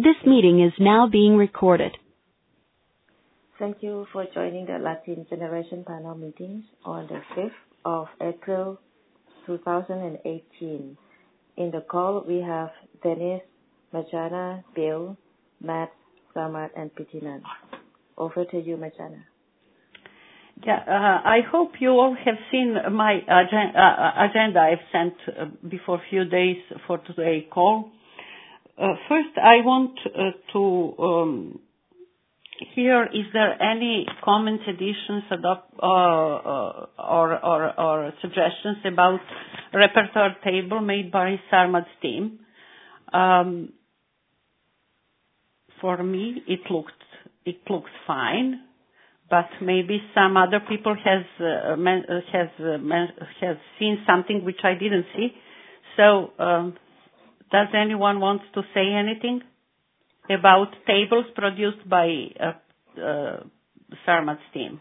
This meeting is now being recorded. Thank you for joining the Latin Generation Panel meetings on the 5th of April 2018. In the call, we have Dennis, Marjana, Bill, Matt, Samad, and Pitinan. Over to you, Marjana. Yeah, I hope you all have seen my agenda I've sent before a few days for today's call. First, I want to hear, is there any comments, additions, or suggestions about repertoire table made by Sarmad's team? For me, it looks fine, but maybe some other people has seen something which I didn't see. So, does anyone want to say anything about tables produced by Sarmad's team?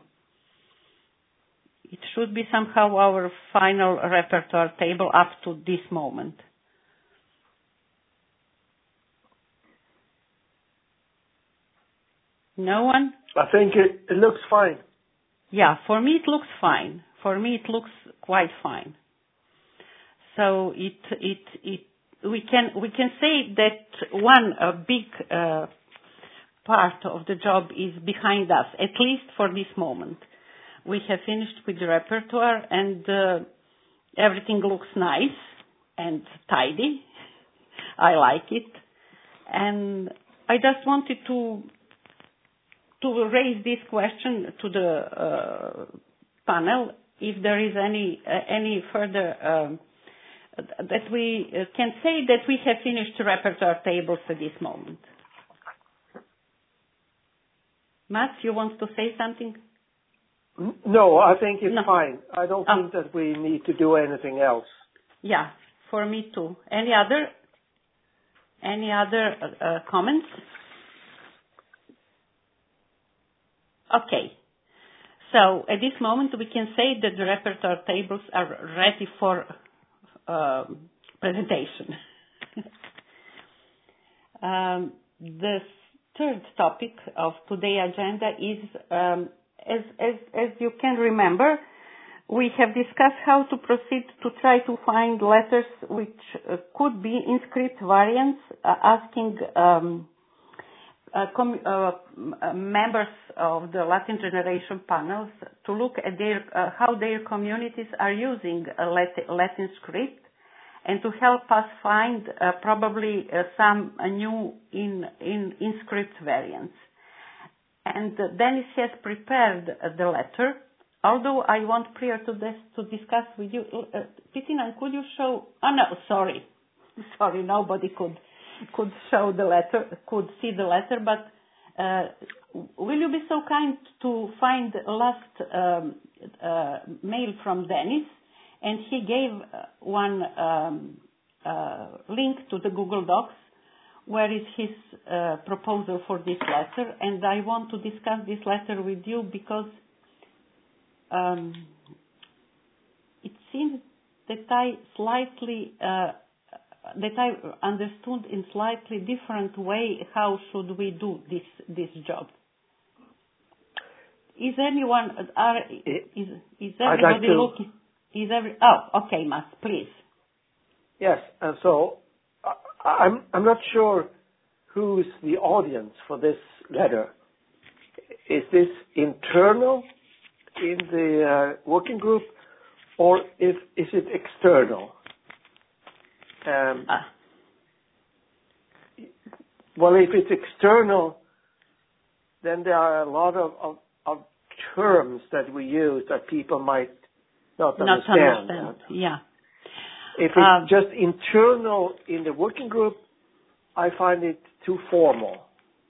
It should be somehow our final repertoire table up to this moment. No one? I think it looks fine. Yeah, for me it looks fine. For me it looks quite fine. So we can say that one big part of the job is behind us, at least for this moment. We have finished with the repertoire and everything looks nice and tidy. I like it. And I just wanted to raise this question to the panel, if there is any further that we can say that we have finished repertoire tables at this moment. Matt, you want to say something? No, I think it's No. fine. I don't think that we need to do anything else. Yeah, for me too. Any other comments? Okay. So at this moment we can say that the repertoire tables are ready for presentation. The third topic of today's agenda is, as you can remember, we have discussed how to proceed to try to find letters which could be in script variants, asking members of the Latin Generation panels to look at how their communities are using Latin script, and to help us find probably some new in script variants. And Dennis has prepared the letter. Although I want prior to this to discuss with you, Pitinan, could you show? Oh no, sorry, nobody could show the letter, could see the letter, but will you be so kind to find the last mail from Dennis? And he gave one link to the Google Docs, where is his proposal for this letter. And I want to discuss this letter with you because it seems that I understood in slightly different way how should we do this job. Is anyone is everybody looking? Okay, Matt, please. Yes, and so I'm not sure who's the audience for this letter. Is this internal in the working group, or is it external? Well, if it's external, then there are a lot of terms that we use that people might not understand. Yeah. If it's just internal in the working group, I find it too formal.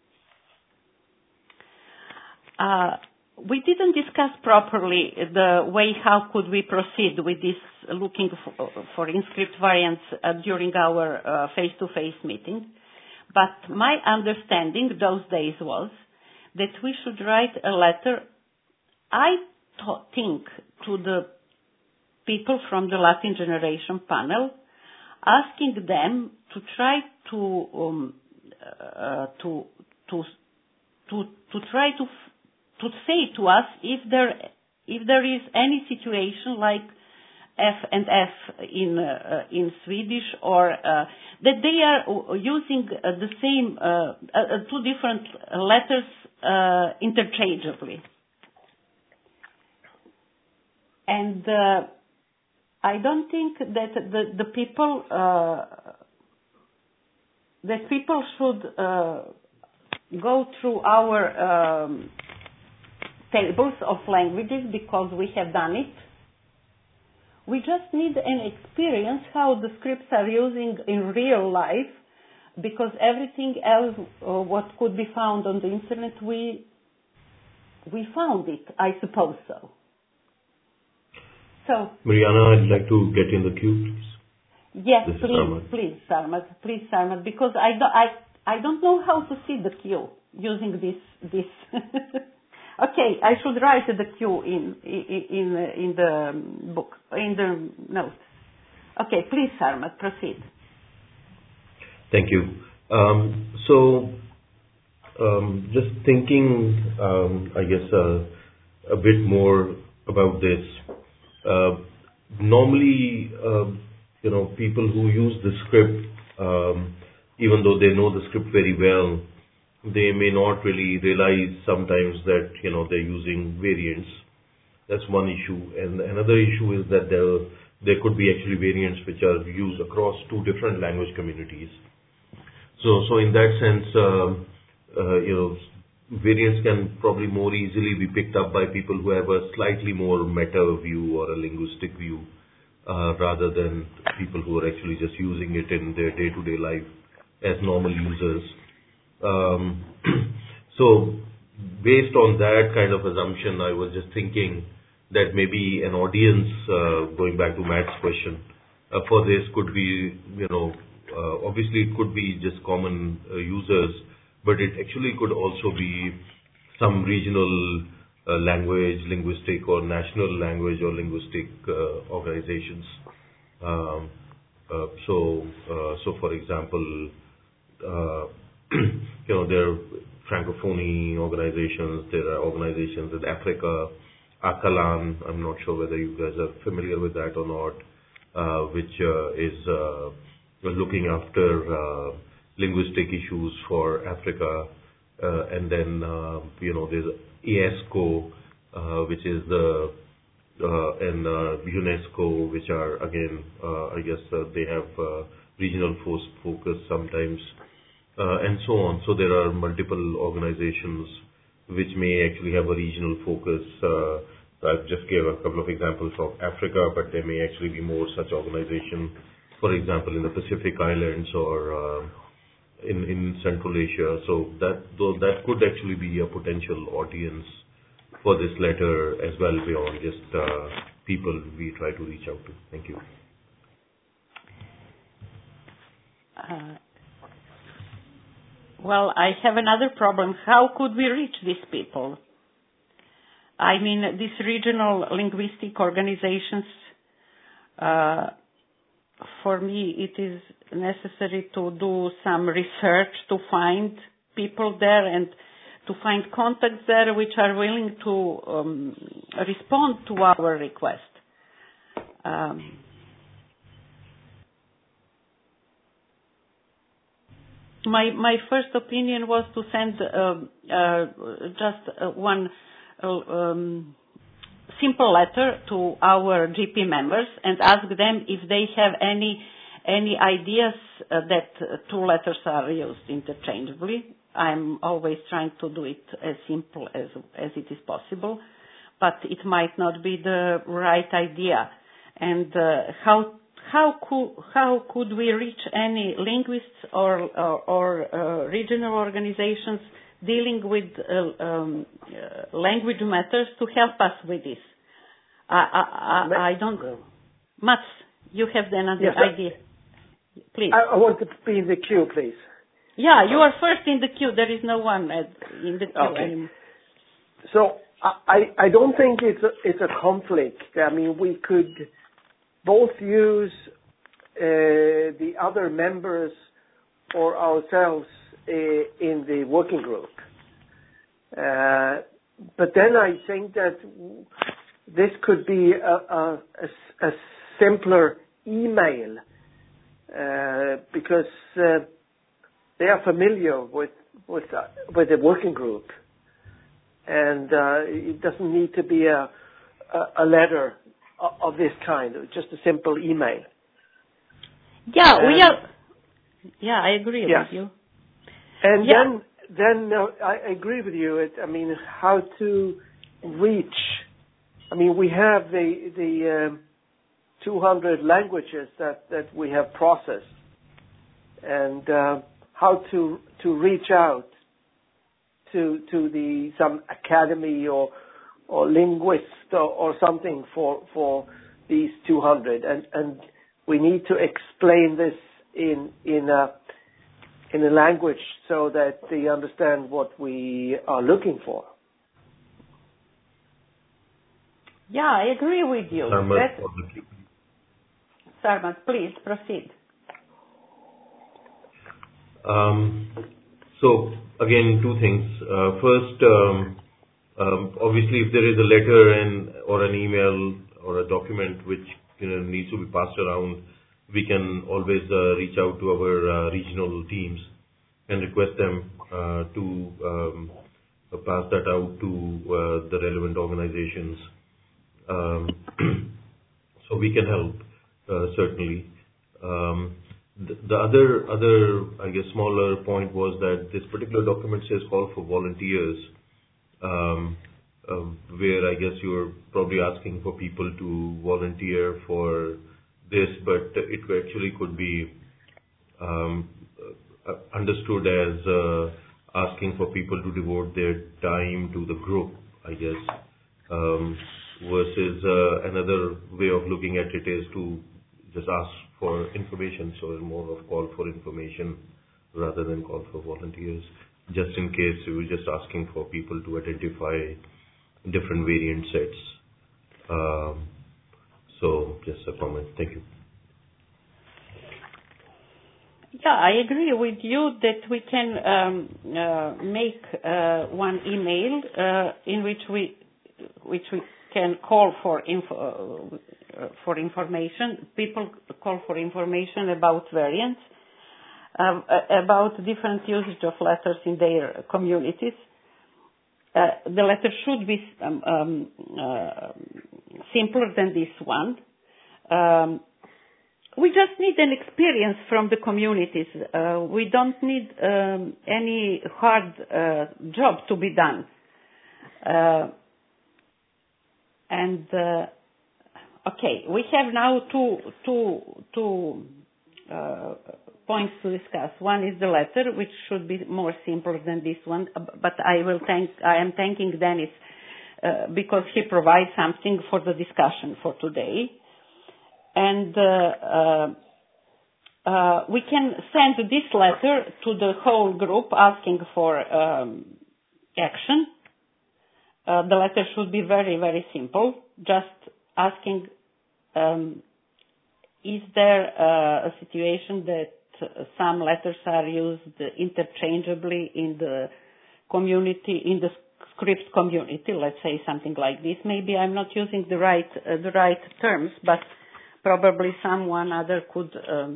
We didn't discuss properly the way how could we proceed with this looking for in-script variants during our face-to-face meeting. But my understanding those days was that we should write a letter, I think, to the people from the Latin Generation panel, asking them to try to try to say to us if there is any situation like F and F in Swedish, or that they are using the same two different letters interchangeably. And I don't think that the people should go through our tables of languages because we have done it. We just need an experience how the scripts are using in real life, because everything else what could be found on the internet, we found it, I suppose so. So, Mariana, I'd like to get in the queue, please. Yes, please, Sarmad, because I don't know how to see the queue using this. Okay, I should write the queue in the book, in the notes. Okay, please, Sarmad, proceed. Thank you. Just thinking, I guess, a bit more about this. Normally, people who use the script, even though they know the script very well, they may not really realize sometimes that, they're using variants. That's one issue. And another issue is that there could be actually variants which are used across two different language communities. So in that sense, variants can probably more easily be picked up by people who have a slightly more meta view or a linguistic view, rather than people who are actually just using it in their day-to-day life as normal users. So based on that kind of assumption, I was just thinking that maybe an audience, going back to Matt's question, for this could be, obviously it could be just common users, but it actually could also be some regional language, linguistic or national language or linguistic organizations. So for example, there are Francophonie organizations, there are organizations in Africa, Akalan, I'm not sure whether you guys are familiar with that or not, which is looking after linguistic issues for Africa. And then, there's ESCO, which is and UNESCO, which are, again, I guess they have regional focus sometimes, and so on. So there are multiple organizations which may actually have a regional focus. I just gave a couple of examples of Africa, but there may actually be more such organizations, for example, in the Pacific Islands or in Central Asia. So that could actually be a potential audience for this letter as well, beyond just people we try to reach out to. Thank you. Well, I have another problem. How could we reach these people? I mean, these regional linguistic organizations, for me, it is necessary to do some research to find people there and to find contacts there which are willing to respond to our request. My first opinion was to send just one simple letter to our GP members and ask them if they have any ideas that two letters are used interchangeably. I'm always trying to do it as simple as it is possible, but it might not be the right idea. And how could we reach any linguists or regional organizations dealing with language matters to help us with this? I don't know. Mats, you have another idea. Please. I want to be in the queue, please. Yeah, you are first in the queue. There is no one in the queue anymore. So I don't think it's a conflict. I mean, we could both use the other members or ourselves in the working group. But then I think that this could be a simpler email because they are familiar with the working group, and it doesn't need to be a letter of this kind, just a simple email. Yeah, I agree with you. And then I agree with you. How to reach. We have the 200 languages that we have processed, and how to reach out to some academy or linguist or something for these 200, and we need to explain this in a language so that they understand what we are looking for. Yeah, I agree with you. Sarmat, please proceed. So again, two things. First, obviously, if there is a letter or an email or a document which needs to be passed around, we can always reach out to our regional teams and request them to pass that out to the relevant organizations. So we can help, certainly. The other, I guess, smaller point was that this particular document says call for volunteers, where I guess you're probably asking for people to volunteer for this, but it actually could be understood as asking for people to devote their time to the group, I guess, versus another way of looking at it is to just ask for information, so more of call for information rather than call for volunteers, just in case we were just asking for people to identify different variant sets. So just a comment. Thank you. Yeah, I agree with you that we can make one email in which we can call for information. People call for information about variants, about different usage of letters in their communities. The letter should be simpler than this one. We just need an experience from the communities. We don't need any hard job to be done. Okay, we have now two points to discuss. One is the letter, which should be more simple than this one, but I am thanking Dennis because he provides something for the discussion for today. And we can send this letter to the whole group asking for action. The letter should be very, very simple, just asking, is there a situation that some letters are used interchangeably in the community, in the script community, let's say something like this. Maybe I'm not using the right terms, but probably someone other could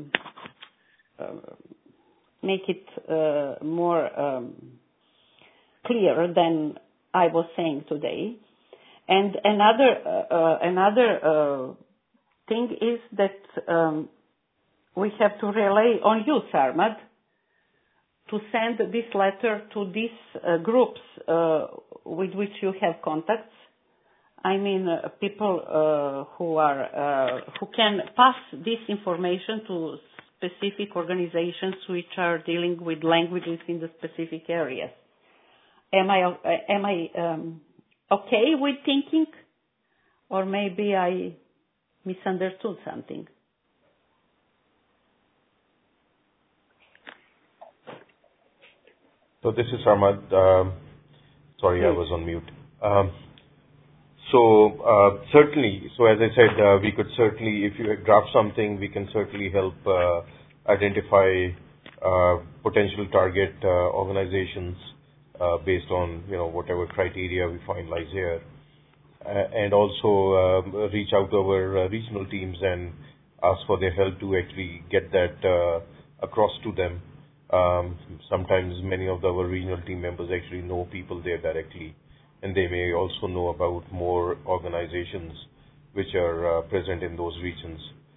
make it more clear than I was saying today. And another thing is that we have to rely on you, Sarmad, to send this letter to these groups with which you have contacts. I mean, people who can pass this information to specific organizations which are dealing with languages in the specific areas. Am I okay with thinking, or maybe I misunderstood something? So this is Sarmad. Sorry, I was on mute. Certainly, so as I said, we could certainly, if you draft something, we can certainly help identify potential target organizations based on whatever criteria we finalize here, and also reach out to our regional teams and ask for their help to actually get that across to them. Sometimes many of our regional team members actually know people there directly, and they may also know about more organizations which are present in those regions.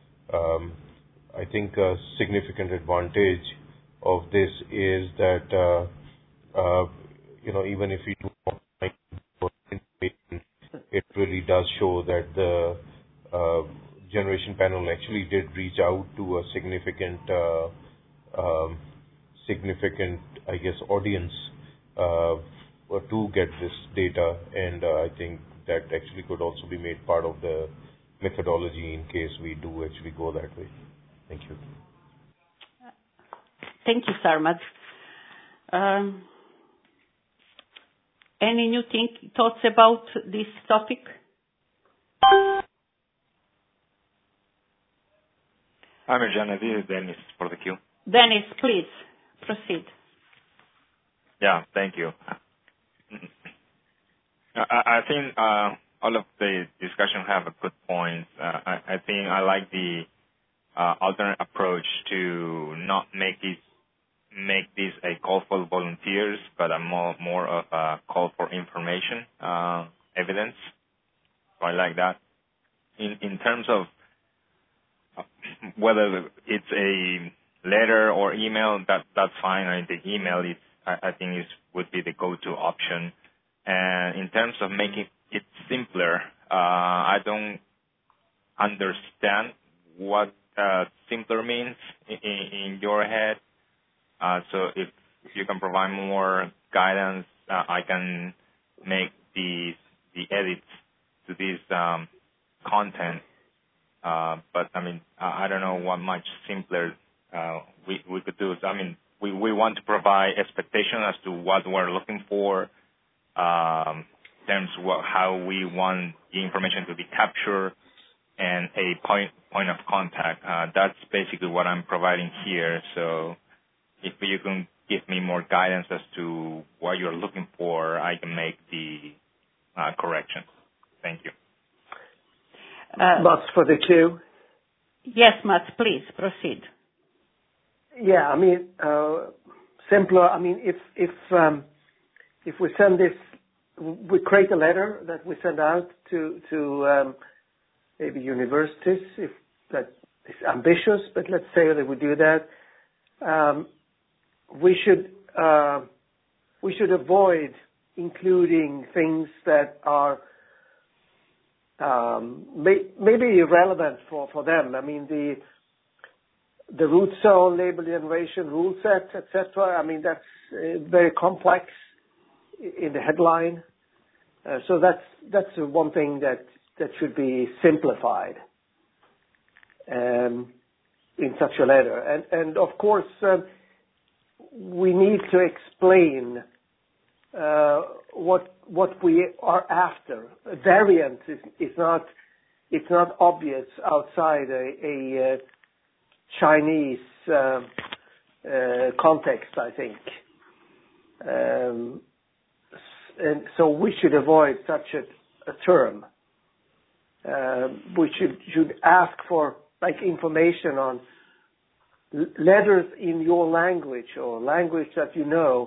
I think a significant advantage of this is that even if we do not find information, it really does show that the generation panel actually did reach out to a significant, I guess, audience to get this data, and I think that actually could also be made part of the methodology in case we do actually go that way. Thank you. Thank you, Sarmad. Any new thoughts about this topic? Hi, Mirjana. This is Dennis for the queue. Dennis, please proceed. Yeah, thank you. I think all of the discussion have a good point. I think I like the alternate approach to not make this a call for volunteers, but a more of a call for information, evidence. So I like that. In terms of whether it's a letter or email, that's fine. I think the email would be the go-to option. And in terms of making it simpler, I don't understand what simpler means in your head. So if you can provide more guidance, I can make the edits to this content. But I mean, I don't know what much simpler we could do. I mean, we want to provide expectation as to what we're looking for, in terms of how we want the information to be captured, and a point of contact. That's basically what I'm providing here. So if you can give me more guidance as to what you're looking for, I can make the correction. Thank you. Mats for the queue. Yes, Mats, please proceed. Yeah, I mean, simpler. I mean, if we send this, we create a letter that we send out to maybe universities, if that is ambitious, but let's say that we do that. We should avoid including things that are maybe irrelevant for them. I mean, the root zone, label generation, rule sets, etc. I mean, that's very complex in the headline. So that's one thing that should be simplified in such a letter. And of course, we need to explain what we are after. A variant is not obvious outside a Chinese context, I think. And so we should avoid such a term. We should ask for information on letters in your language or language that you know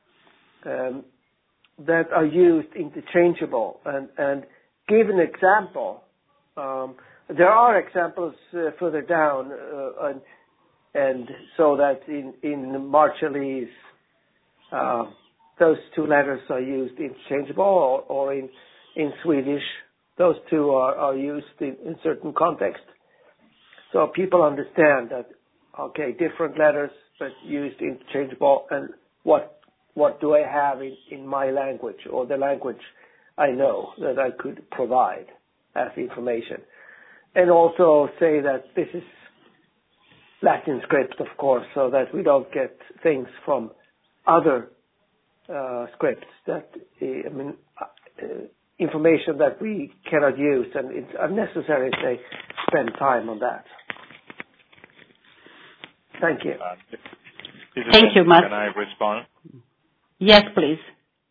that are used interchangeable, and give an example. There are examples further down, and so that in Marshallese, those two letters are used interchangeable, or in Swedish, those two are used in certain contexts. So people understand that, okay, different letters, but used interchangeable, and what do I have in my language, or the language I know that I could provide as information. And also say that this is Latin script, of course, so that we don't get things from other scripts that, information that we cannot use, and it's unnecessary to spend time on that. Thank you. Thank you, Mats. Can I respond? Yes, please.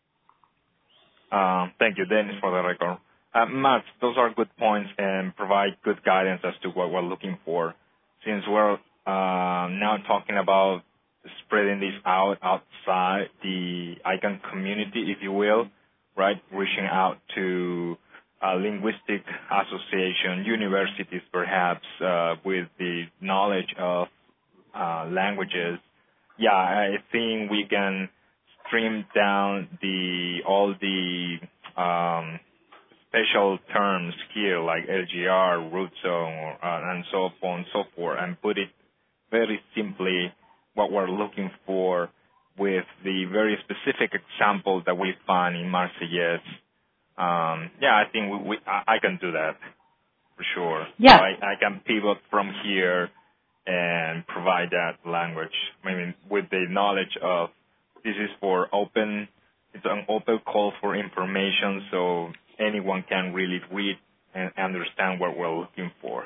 Thank you, Dennis, for the record. Mats, those are good points and provide good guidance as to what we're looking for. Since we're now talking about spreading this outside the ICANN community, if you will, right? Reaching out to linguistic association, universities perhaps, with the knowledge of languages. Yeah, I think we can trim down all the special terms here like LGR, root zone, and so on and so forth, and put it very simply what we're looking for with the very specific example that we found in Marseillaise. I think I can do that for sure. Yeah. I can pivot from here and provide that language. I mean, with the knowledge of this is it's an open call for information, so anyone can really read and understand what we're looking for.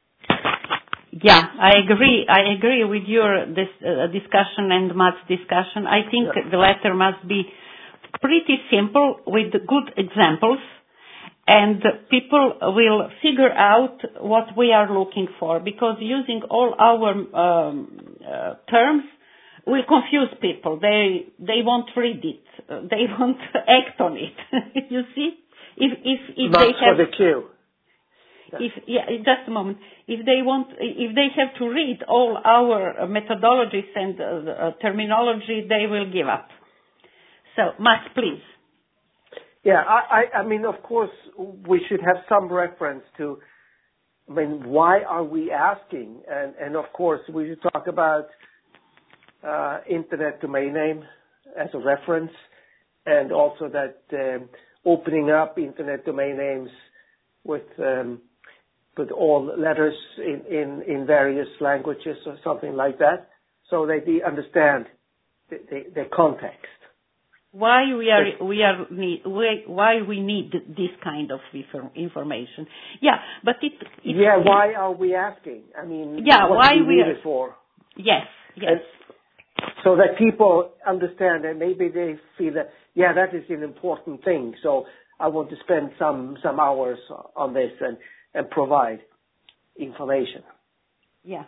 Yeah, I agree with your discussion and Matt's discussion. I think the letter must be pretty simple with good examples, and people will figure out what we are looking for, because using all our terms will confuse people. They won't read it. They won't act on it. You see? If Not they have for the queue. Just a moment. If they have to read all our methodologies and terminology, they will give up. So, Matt, please. Yeah, I mean, of course, we should have some reference to, I mean, why are we asking? And of course, we should talk about internet domain name as a reference, and also that opening up internet domain names with all letters in various languages or something like that, so that they understand the context. Why we need this kind of information? Yeah, but why are we asking? I mean, what why do we need it for? Yes. And so that people understand, and maybe they feel that that is an important thing. So I want to spend some hours on this and provide information. Yeah.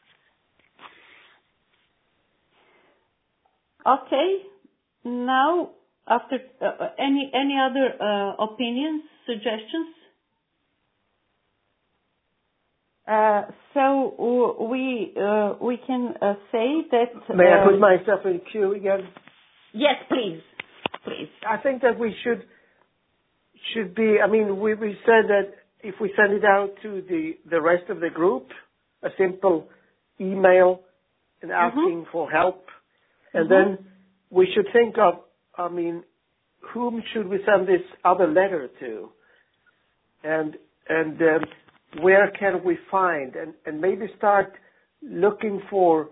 Okay. Now, after any other opinions, suggestions? So we can say that. May I put myself in queue again? Yes, please. I think that we should be. I mean, we said that if we send it out to the rest of the group, a simple email and asking for help, and then we should think of, I mean, whom should we send this other letter to, and where can we find, and maybe start looking for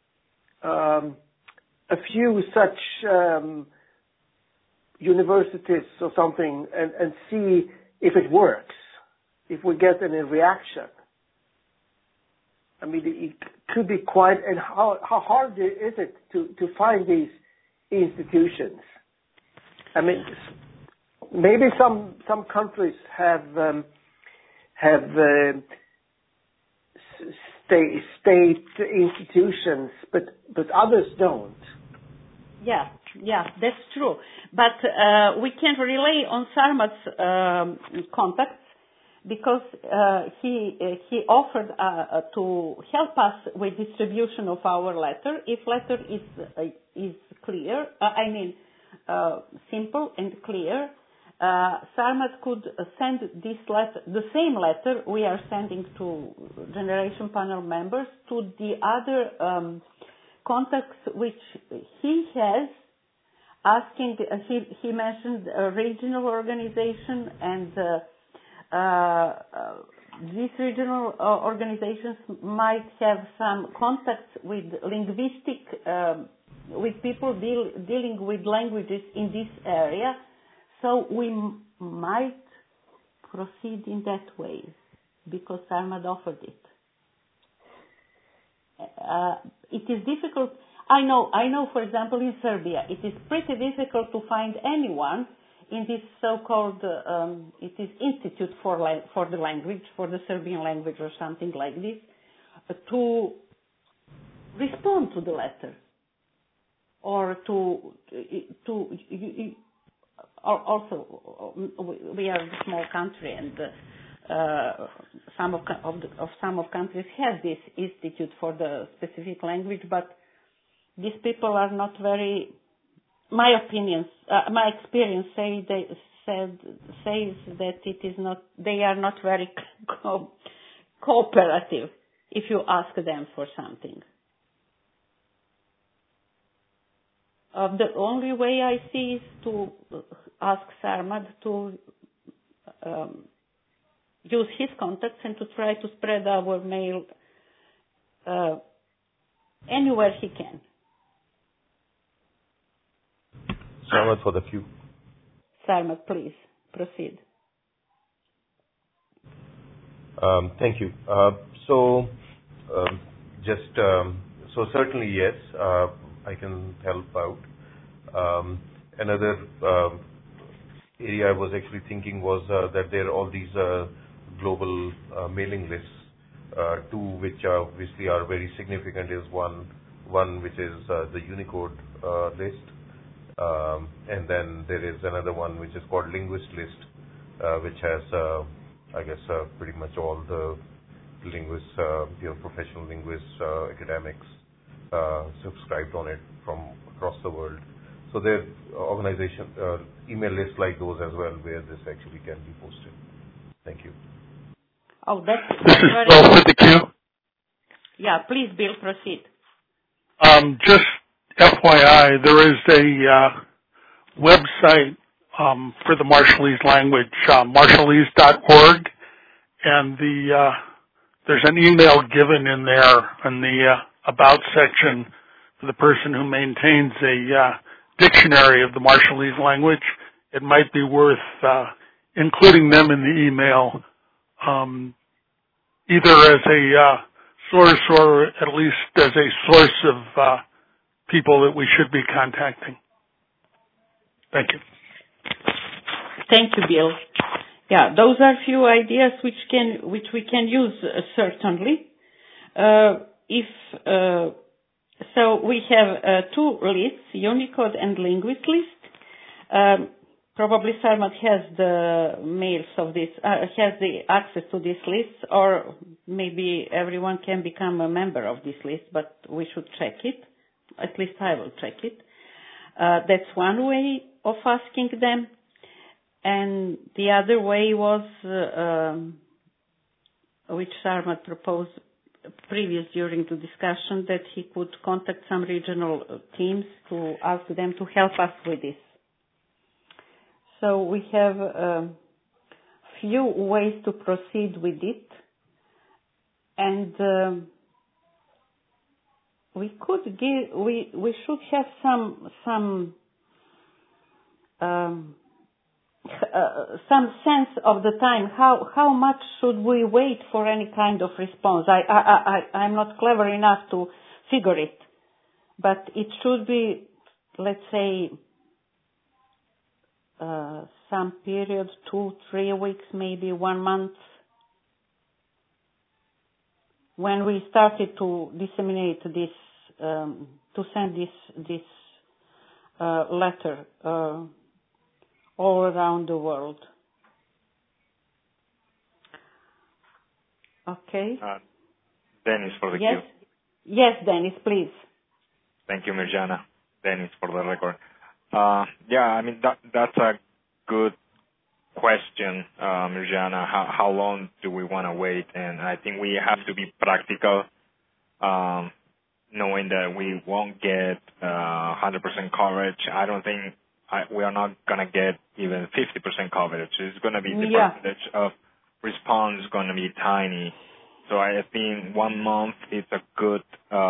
a few such universities or something, and see if it works, if we get any reaction. I mean, it could be quite, and how hard is it to find these institutions? I mean, maybe some countries have state institutions, but others don't. Yeah, that's true. But we can rely on Sarmat's contacts, because he offered to help us with distribution of our letter. If letter is clear, simple and clear, Sarmat could send this letter, the same letter we are sending to Generation Panel members, to the other contacts which he has, asking. He mentioned a regional organization, and these regional organizations might have some contacts with linguistic, with people dealing with languages in this area. So we might proceed in that way, because Sarmat offered it. It is difficult. I know, for example, in Serbia, it is pretty difficult to find anyone in this so-called, it is Institute for the Language, for the Serbian language or something like this, to respond to the letter. Or also, we are a small country, and some of countries have this institute for the specific language, but these people are not very. My experience says that it is not. They are not very cooperative if you ask them for something. The only way I see is to ask Sarmad to use his contacts and to try to spread our mail anywhere he can. Sarmad for the queue. Sarmad, please proceed. Thank you. So certainly yes, I can help out. Another area I was actually thinking was that there are all these global mailing lists. Two which obviously are very significant is one which is the Unicode list, and then there is another one which is called Linguist List, which has I guess pretty much all the linguists, professional linguists, academics subscribed on it from across the world. So there are organization email lists like those as well where this actually can be posted. Thank you. Oh, that's this is very Bill for the queue. Yeah, please, Bill, proceed. Just FYI, there is a website for the Marshallese language, marshallese.org, and there's an email given in there in the About section for the person who maintains a dictionary of the Marshallese language. It might be worth including them in the email, either as a source or at least as a source of people that we should be contacting. Thank you. Thank you, Bill. Yeah, those are few ideas which we can use certainly. So we have two lists, Unicode and Linguist List. Probably Sarmad has the mails of this, has the access to this list, or maybe everyone can become a member of this list, but we should check it. At least I will check it. That's one way of asking them. And the other way was, which Sarmad proposed previous during the discussion, that he could contact some regional teams to ask them to help us with this. So we have a few ways to proceed with it, and we should have some sense of the time. How much should we wait for any kind of response? I'm not clever enough to figure it, but it should be, let's say, some period, 2-3 weeks, maybe 1 month, when we started to disseminate this, to send this letter all around the world. Okay. Dennis for the yes. queue. Yes, Dennis, please. Thank you, Mirjana. Dennis for the record. Yeah, I mean, that's a good question, Mirjana. How long do we want to wait? And I think we have to be practical, knowing that we won't get 100% coverage. I don't think we are not going to get even 50% coverage. It's going to be the percentage of response is going to be tiny. So I think 1 month is a good,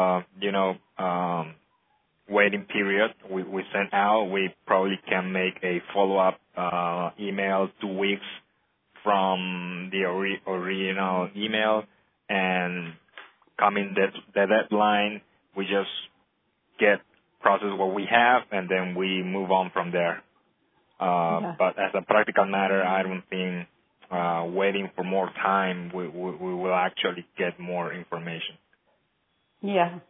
waiting period. We send out. We probably can make a follow-up email 2 weeks from the original email, and coming the deadline, we just process what we have, and then we move on from there. But as a practical matter, I don't think waiting for more time we will actually get more information. Yeah.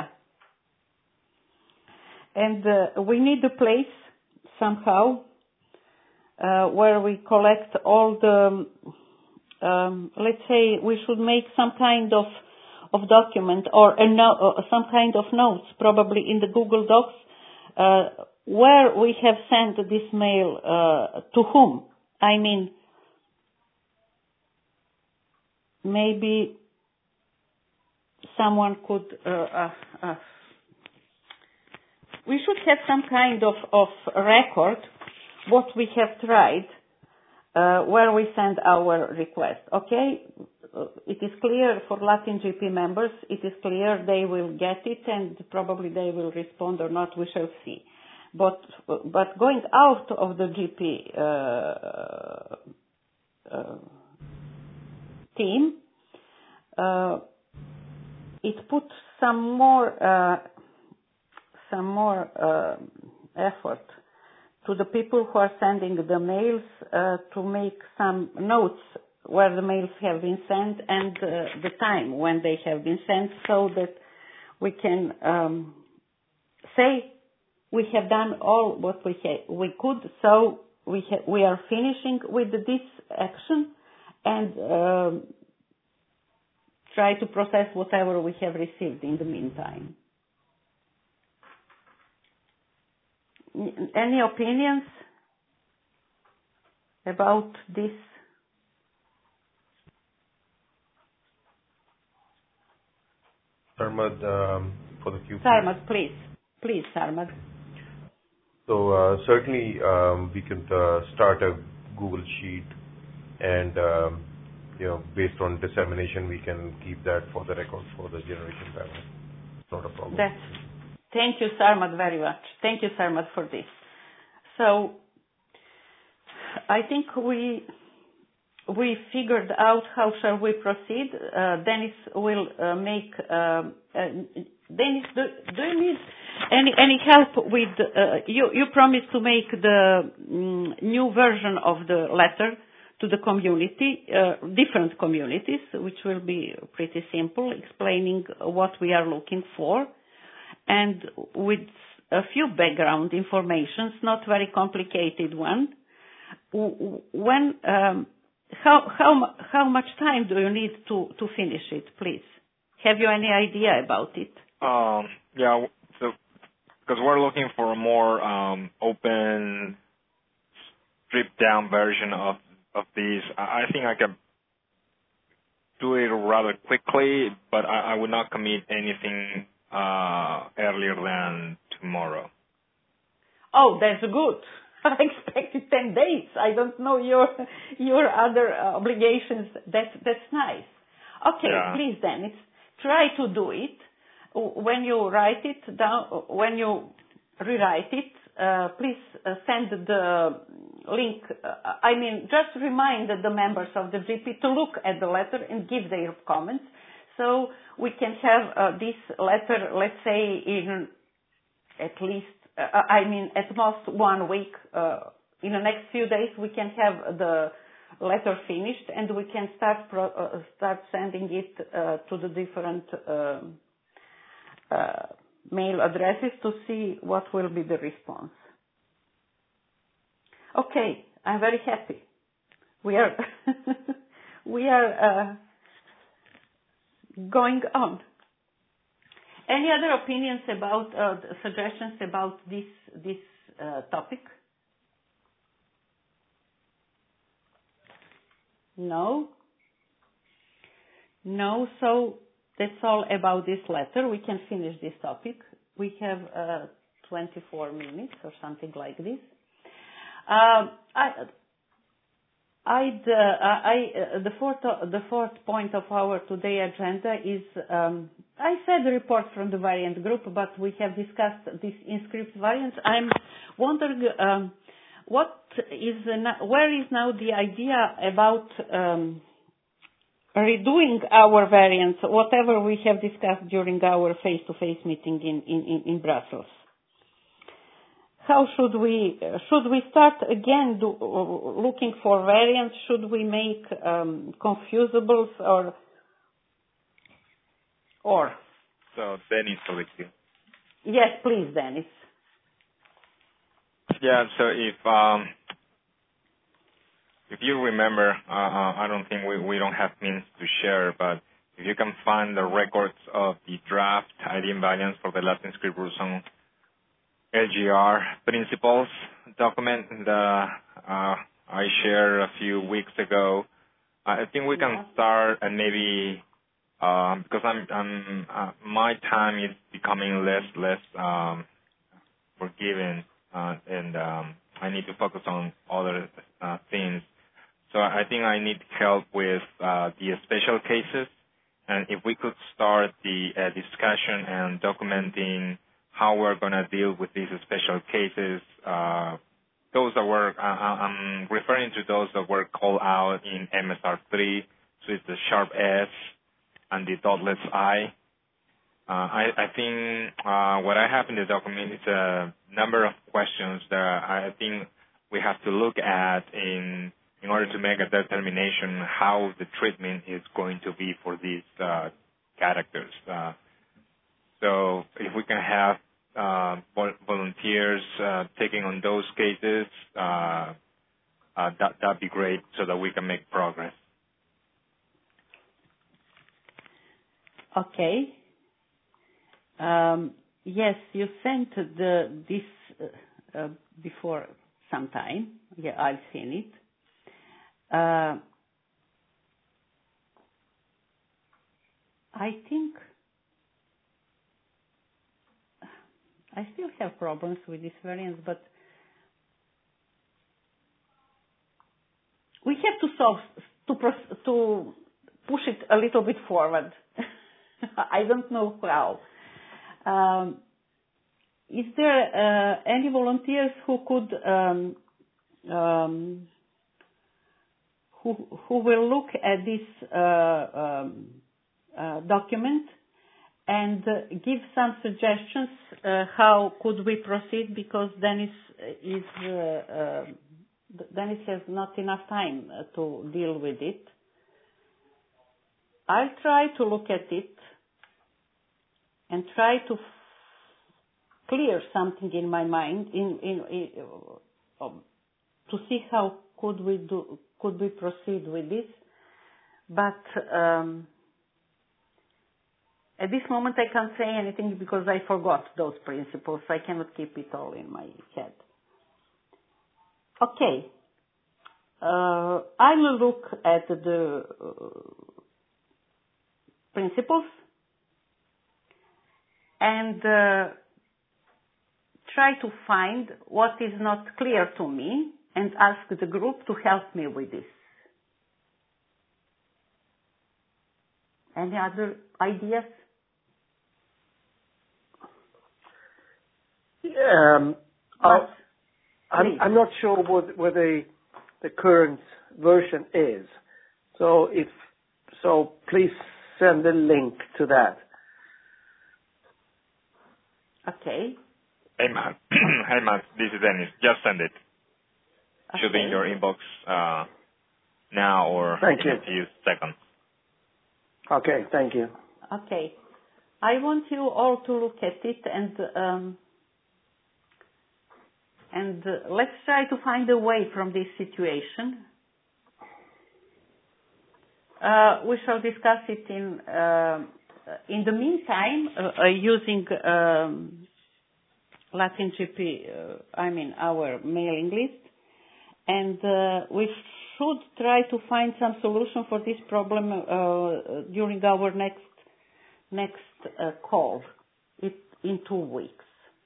And we need a place somehow where we collect all the, let's say we should make some kind of document or some kind of notes, probably in the Google Docs, where we have sent this mail to whom. I mean, maybe someone could, we should have some kind of record what we have tried, where we send our request. Okay? It is clear for Latin GP members, it is clear they will get it and probably they will respond or not, we shall see. But going out of the GP team, it puts some more effort to the people who are sending the mails to make some notes where the mails have been sent and the time when they have been sent, so that we can say we have done all what we could, so we are finishing with this action and try to process whatever we have received in the meantime. Any opinions about this? Sarmad, for the QP. Sarmad, please. Please, Sarmad. So certainly we can start a Google Sheet and based on dissemination, we can keep that for the record for the generation panel. It's not a problem. Thank you, Sarmad, very much. Thank you, Sarmad, for this. So I think we figured out how shall we proceed. Dennis will make. Dennis, do you need any help with? You promised to make the new version of the letter to the community, different communities, which will be pretty simple, explaining what we are looking for, and with a few background informations, not very complicated one. When, how much time do you need to finish it, please? Have you any idea about it? Yeah, so because we're looking for a more open, stripped down version of these. I think I can do it rather quickly, but I would not commit anything earlier than tomorrow. Oh, that's good. I expected 10 days. I don't know your other obligations. That's nice. Okay, yeah. Please, Dennis, try to do it. When you write it down, when you rewrite it, please send the link. Just remind the members of the GP to look at the letter and give their comments, so we can have this letter, let's say, in at least, at most 1 week. In the next few days, we can have the letter finished, and we can start sending it to the different mail addresses to see what will be the response. Okay, I'm very happy. We are going on. Any other opinions about suggestions about this topic? No. So that's all about this letter. We can finish this topic. We have 24 minutes or something like this. The fourth point of our today agenda is, I said the report from the variant group, but we have discussed this InScript variants. I'm wondering where is now the idea about redoing our variants, whatever we have discussed during our face-to-face meeting in Brussels. How should we start again looking for variants? Should we make confusables or? So Dennis, over to you. Yes, please, Dennis. Yeah. So if you remember, I don't think we don't have means to share, but if you can find the records of the draft ID invariants for the Latin script rules on LGR principles document that I shared a few weeks ago, I think we can start and maybe because my time is becoming less forgiving and I need to focus on other things. So I think I need help with the special cases, and if we could start the discussion and documenting how we're going to deal with these special cases. Those that were, I'm referring to those that were called out in MSR3, so it's the sharp S and the dotless I. I think what I have in the document is a number of questions that I think we have to look at in order to make a determination how the treatment is going to be for these characters. So if we can have volunteers taking on those cases, that'd be great so that we can make progress. Okay. Yes, you sent this before some time. Yeah, I've seen it. I think I still have problems with these variants, but we have to to push it a little bit forward. I don't know how. Is there any volunteers who could who will look at this document and give some suggestions how could we proceed, because Dennis has not enough time to deal with it. I'll try to look at it and try to clear something in my mind to see how could we proceed with this. But at this moment I can't say anything because I forgot those principles. I cannot keep it all in my head. Okay. I will look at the principles and try to find what is not clear to me and ask the group to help me with this. Any other ideas? I'm not sure what the current version is. So please send a link to that. Okay. Hey Matt, this is Dennis. Just send it. Okay. Should be in your inbox now or Thank you. in a few seconds. Okay, thank you. Okay. I want you all to look at it and let's try to find a way from this situation. We shall discuss it in the meantime using Latin GP, our mailing list, and we should try to find some solution for this problem during our next call in 2 weeks.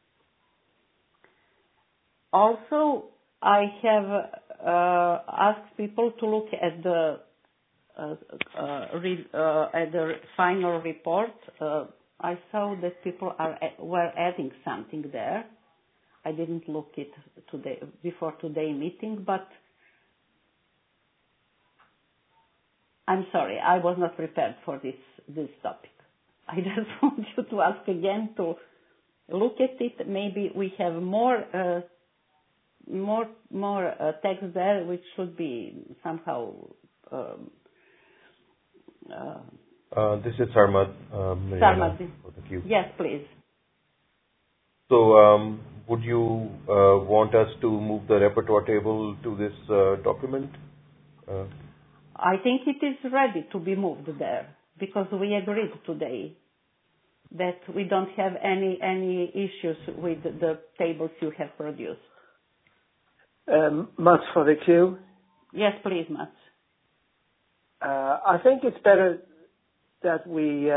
Also, I have asked people to look at the final report. I saw that people were adding something there. I didn't look it before today meeting, but I'm sorry, I was not prepared for this topic. I just want you to ask again to look at it. Maybe we have more text there, which should be somehow. This is Sarmad. Sarmad. For the queue. Yes, please. So, would you want us to move the repertoire table to this document? I think it is ready to be moved there because we agreed today that we don't have any issues with the tables you have produced. Mats for the queue. Yes, please, Mats. I think it's better that we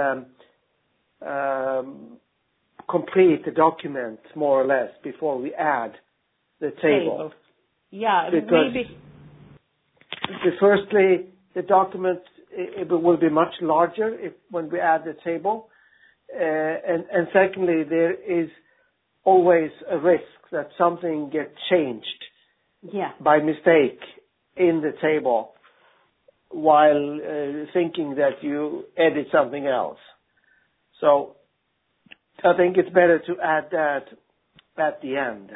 complete the document more or less before we add the table. Yeah, because maybe. Firstly, the document it will be much larger when we add the table, and secondly, there is always a risk that something gets changed by mistake in the table while thinking that you edit something else. So I think it's better to add that at the end.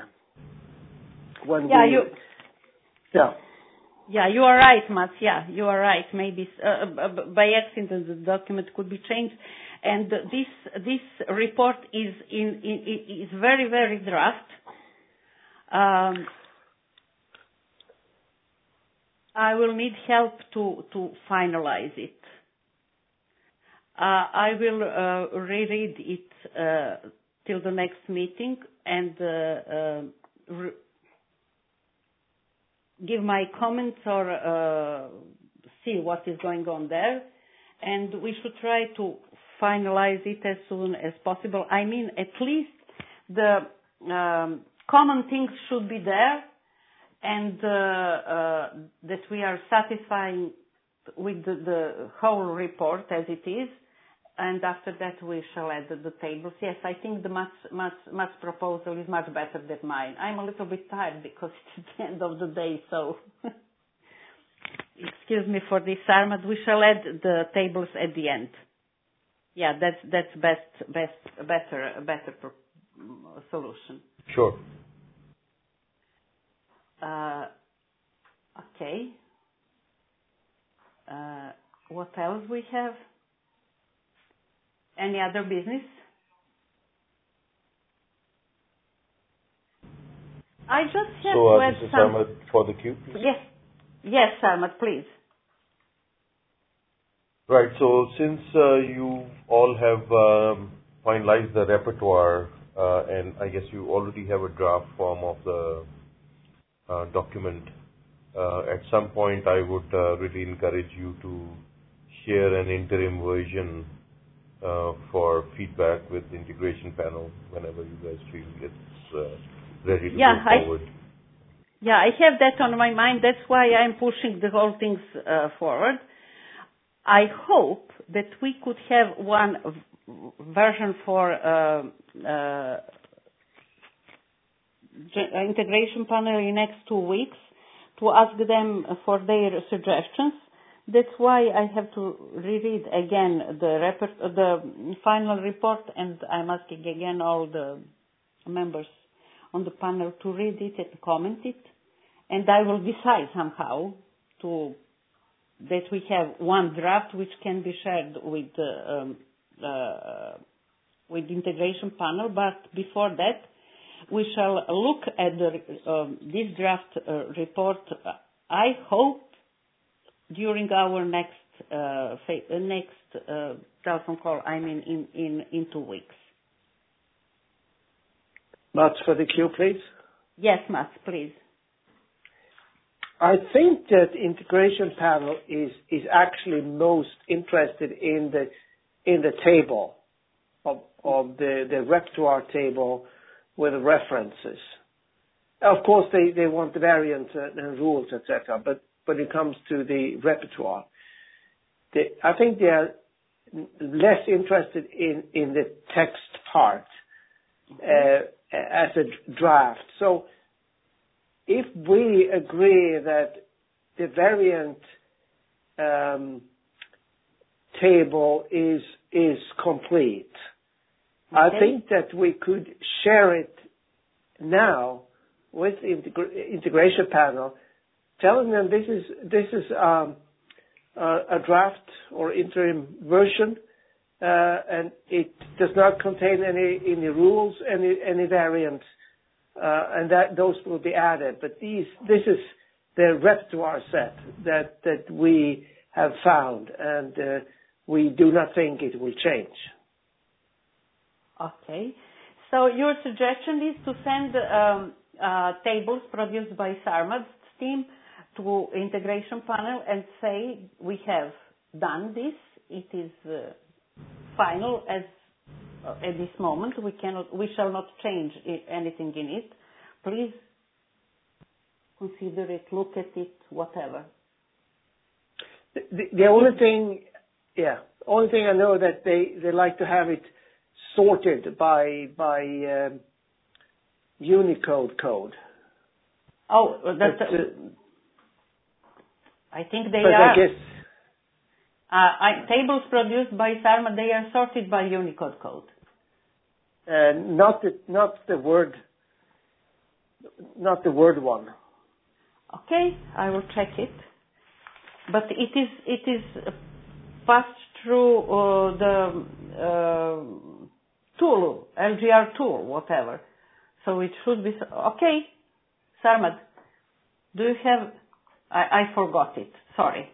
Yeah, you are right, Mats. Yeah, you are right. Maybe by accident the document could be changed, and this report is is very, very draft. I will need help to finalize it. I will reread it till the next meeting and give my comments or see what is going on there. And we should try to finalize it as soon as possible. I mean, at least the common things should be there, and that we are satisfying with the whole report as it is, and after that we shall add the tables. Yes, I think the Mats proposal is much better than mine. I'm a little bit tired because it's the end of the day, so excuse me for this, Sarmad. We shall add the tables at the end. Yeah, that's better solution. Sure. Okay. What else we have? Any other business? I just have to add this is some. Sarmad for the queue, please. Yes, Sarmad, please. Right. So since you all have finalized the repertoire, and I guess you already have a draft form of the document, at some point I would really encourage you to share an interim version for feedback with the integration panel whenever you guys feel it's ready to go forward. I have that on my mind. That's why I'm pushing the whole things forward. I hope that we could have one version for integration panel in the next 2 weeks to ask them for their suggestions. That's why I have to reread again the final report, and I'm asking again all the members on the panel to read it and comment it. And I will decide somehow that we have one draft which can be shared with the integration panel. But before that, we shall look at this draft report. I hope during our next telephone call. I mean, in 2 weeks. Mats for the queue, please. Yes, Mats, please. I think that integration panel is actually most interested in the table of the repertoire table with the references. Of course, they want the variants and rules, etc. But when it comes to the repertoire, I think they are less interested in the text part as a draft. So if we agree that the variant table is complete. Okay. I think that we could share it now with the integration panel, telling them this is a draft or interim version, and it does not contain any rules, any variants, and that those will be added. But this is the repertoire set that we have found, and we do not think it will change. Okay. So your suggestion is to send tables produced by Sarmad's team to integration panel and say we have done this. It is final as at this moment. We shall not change anything in it. Please consider it, look at it, whatever. The only thing I know that they like to have it sorted by Unicode code. Oh, that's. I think they but are. I guess tables produced by Sarmad, they are sorted by Unicode code. Not the word one. Okay, I will check it. But it is passed through the tool, LGR tool, whatever. So it should be okay. Sarmad, do you have? I forgot it. Sorry.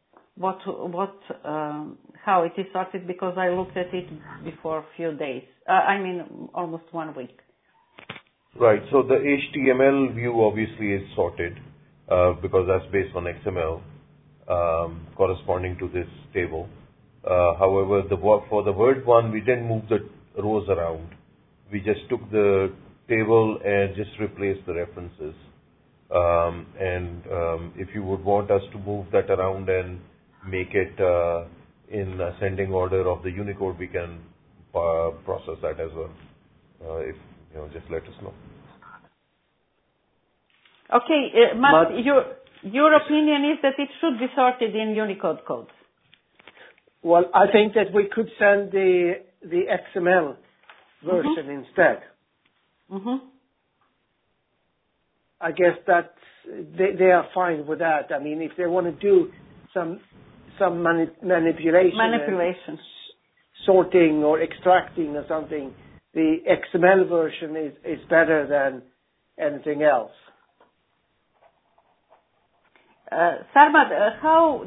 How it is sorted, because I looked at it before a few days. Almost 1 week. Right. So the HTML view obviously is sorted because that's based on XML corresponding to this table. However, for the Word one, we didn't move the rows around. We just took the table and just replaced the references. If you would want us to move that around and make it in ascending order of the Unicode, we can process that as well. Just let us know. Okay, Matt, your opinion is that it should be sorted in Unicode codes. Well, I think that we could send the XML version instead. Mm-hmm. I guess that they are fine with that. I mean, if they want to do some manipulation, sorting or extracting or something, the XML version is better than anything else. Sarmad, how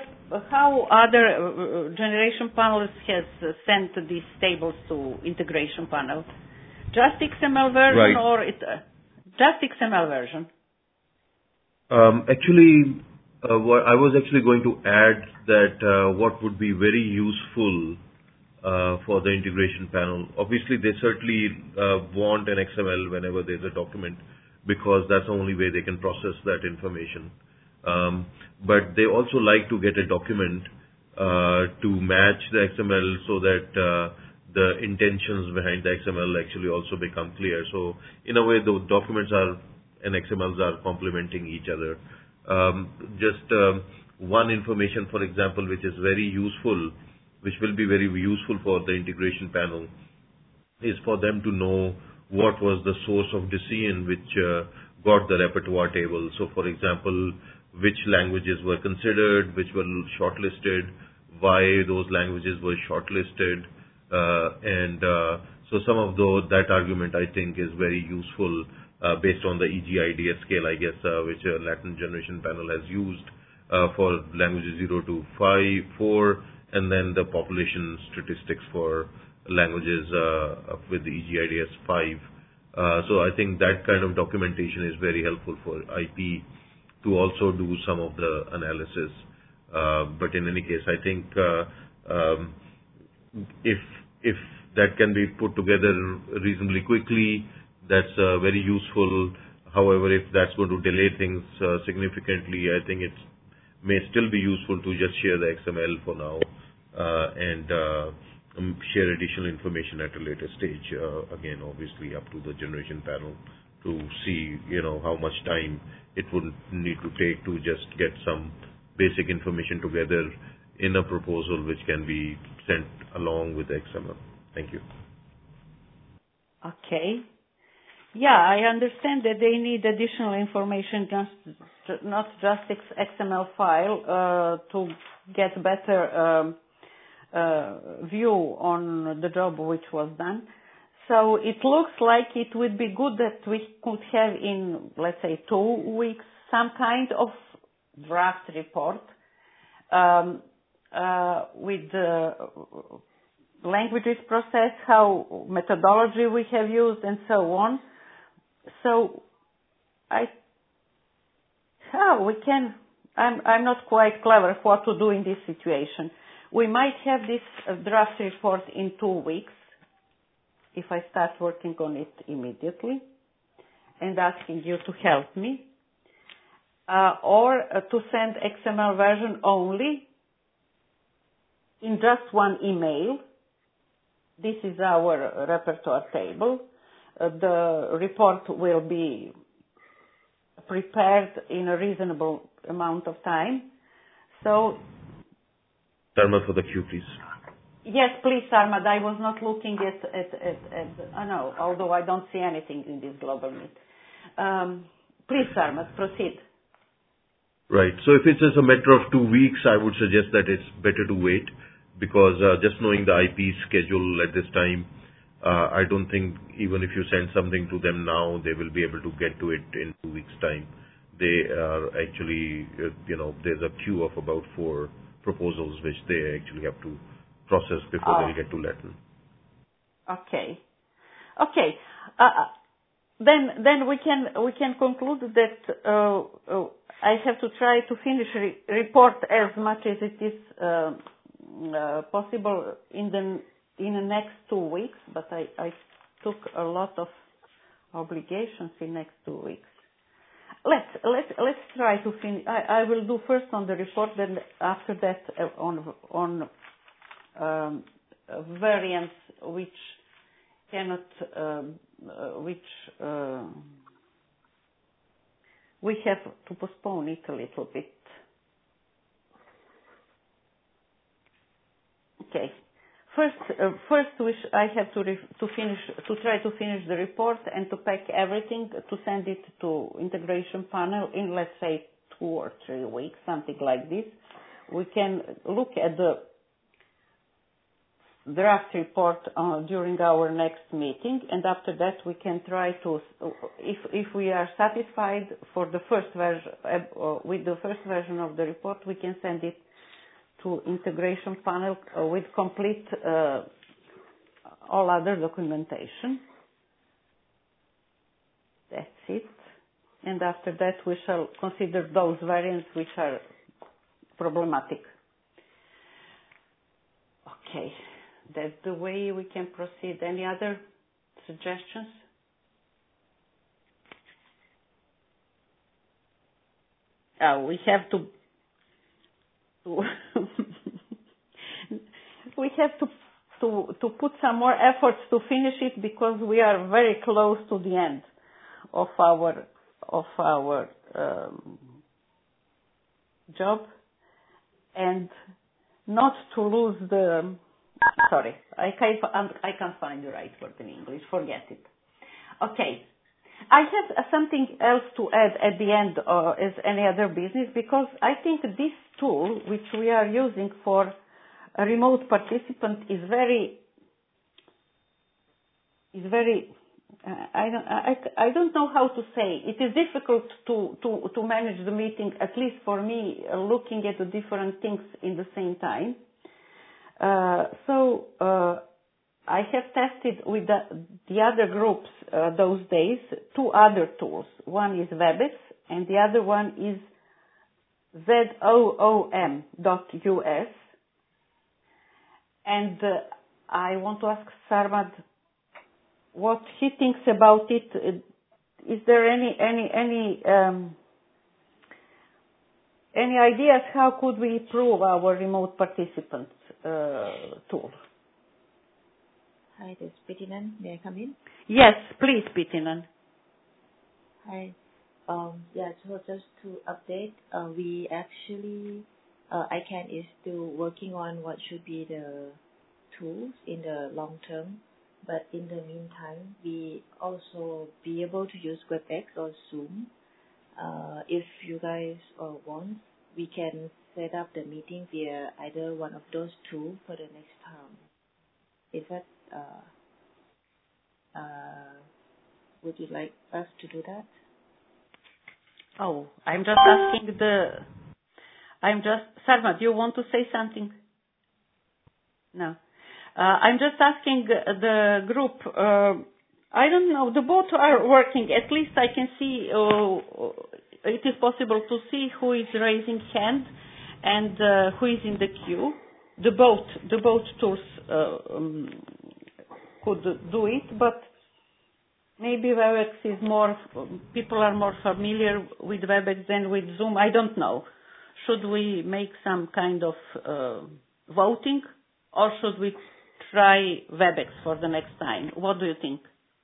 other generation panels has sent these tables to integration panel? Just XML version, right. Or just XML version? Actually, I was actually going to add that what would be very useful for the integration panel. Obviously, they certainly want an XML whenever there's a document, because that's the only way they can process that information. But they also like to get a document to match the XML so that the intentions behind the XML actually also become clear. So in a way, the documents and XMLs are complementing each other. One information, for example, which is very useful, which will be very useful for the integration panel, is for them to know what was the source of decision which got the repertoire table. So, for example, which languages were considered, which were shortlisted, why those languages were shortlisted, so some of that argument, I think, is very useful based on the EGIDS scale, I guess, which Latin Generation Panel has used for languages 0 to 4, and then the population statistics for languages with the EGIDS 5. So I think that kind of documentation is very helpful for IP to also do some of the analysis. But in any case, I think if that can be put together reasonably quickly, that's very useful. However, if that's going to delay things significantly, I think it may still be useful to just share the XML for now and share additional information at a later stage. Again, obviously up to the generation panel to see, how much time it would need to take to just get some basic information together in a proposal which can be sent along with the XML. Thank you. Okay. Yeah, I understand that they need additional information, not just XML file, to get better view on the job which was done. So it looks like it would be good that we could have in, let's say, 2 weeks, some kind of draft report with the languages process, how methodology we have used, and so on. So I'm not quite clever what to do in this situation. We might have this draft report in 2 weeks if I start working on it immediately and asking you to help me, or to send XML version only in just one email. This is our repertoire table. The report will be prepared in a reasonable amount of time. So, Sarmad, for the queue, please. Yes, please, Sarmad. I was not looking no, although I don't see anything in this global meet. Please, Sarmad, proceed. Right. So if it's just a matter of 2 weeks, I would suggest that it's better to wait, because just knowing the IP schedule at this time, I don't think even if you send something to them now, they will be able to get to it in 2 weeks' time. They are actually, there's a queue of about 4 proposals which they actually have to process before they get to Latin. Okay. Then we can conclude that I have to try to finish report as much as it is possible in the next 2 weeks, but I took a lot of obligations in next 2 weeks. Let's try to finish. I will do first on the report, then after that on variants which cannot, we have to postpone it a little bit. Okay. First, I have to try to finish the report and to pack everything to send it to integration panel in, let's say, 2 or 3 weeks, something like this. We can look at the draft report during our next meeting, and after that we can try to, if we are satisfied for the first version, with the first version of the report, we can send it to integration panel with complete all other documentation. That's it. And after that we shall consider those variants which are problematic. Okay, that's the way we can proceed. Any other suggestions? We have to we have to put some more efforts to finish it, because we are very close to the end of our job, and not to lose the. Sorry, I can't find the right word in English. Forget it. Okay. I have something else to add at the end as any other business, because I think this tool which we are using for a remote participant is very I don't know how to say. It is difficult to manage the meeting, at least for me, looking at the different things in the same time. So I have tested with the other groups those days 2 other tools. One is Webex and the other one is zoom.us. And I want to ask Sarmad what he thinks about it. Is there any ideas how could we improve our remote participants tool? Hi, this is Pittinan. May I come in? Yes, please, Pittinan. Hi. So just to update, we actually ICANN is still working on what should be the tools in the long term. But in the meantime, we also be able to use WebEx or Zoom. If you guys want, we can set up the meeting via either one of those two for the next time. Is that, would you like us to do that? Oh, I'm just asking Sarma, do you want to say something? No. I'm just asking the group, I don't know, the both are working. At least I can see, it is possible to see who is raising hand and who is in the queue. The both tools could do it, but maybe WebEx is more, people are more familiar with WebEx than with Zoom. I don't know. Should we make some kind of voting, or should we try WebEx for the next time? What do you think?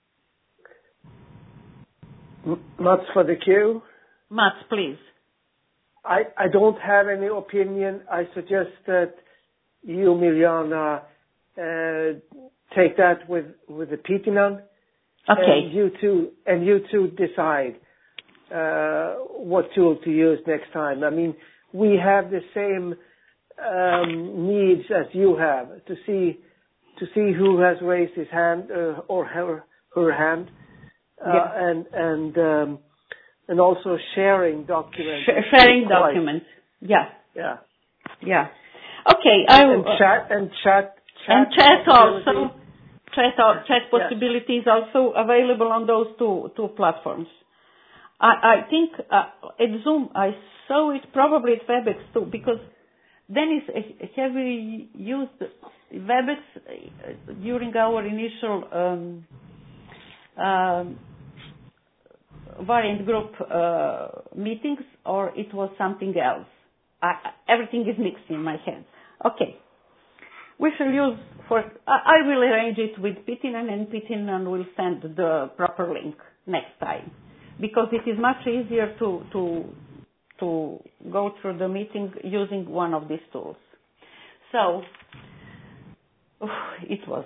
Mats for the queue. Mats, please. I don't have any opinion. I suggest that you, Mirjana, take that with the Pitinan. Okay. And you two decide what tool to use next time. I mean, we have the same needs as you have to see who has raised his hand or her hand, and also sharing documents. Sharing documents. Yeah. Yeah. Yeah. Okay. Chat also. Chat possibilities also available on those two platforms. I think at Zoom I saw it, probably at WebEx too, because Dennis, have we used WebEx during our initial variant group meetings, or it was something else? Everything is mixed in my head. Okay. We shall use I will arrange it with Pitinan, and Pitinan will send the proper link next time, because it is much easier to go through the meeting using one of these tools. So it was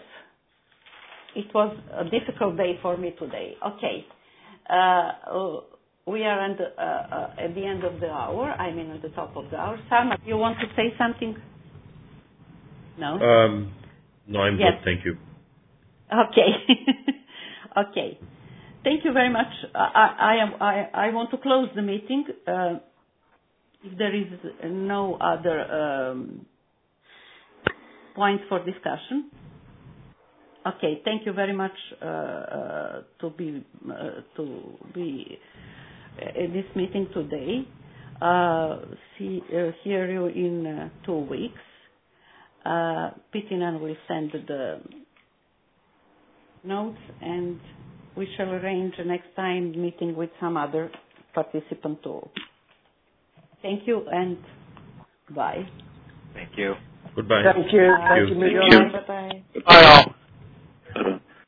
a difficult day for me today. Okay, we are at the end of the hour. I mean, at the top of the hour. Sarma, you want to say something? No? No, I'm good. Thank you. Okay. Okay. Thank you very much. I want to close the meeting. If there is no other points for discussion. Okay. Thank you very much to be in this meeting today. Hear you in 2 weeks. Pitinan will send the notes, and we shall arrange a next time meeting with some other participant tool. Thank you and bye. Thank you. Goodbye. Thank you. Thank you. Thank you. Bye-bye. Bye all.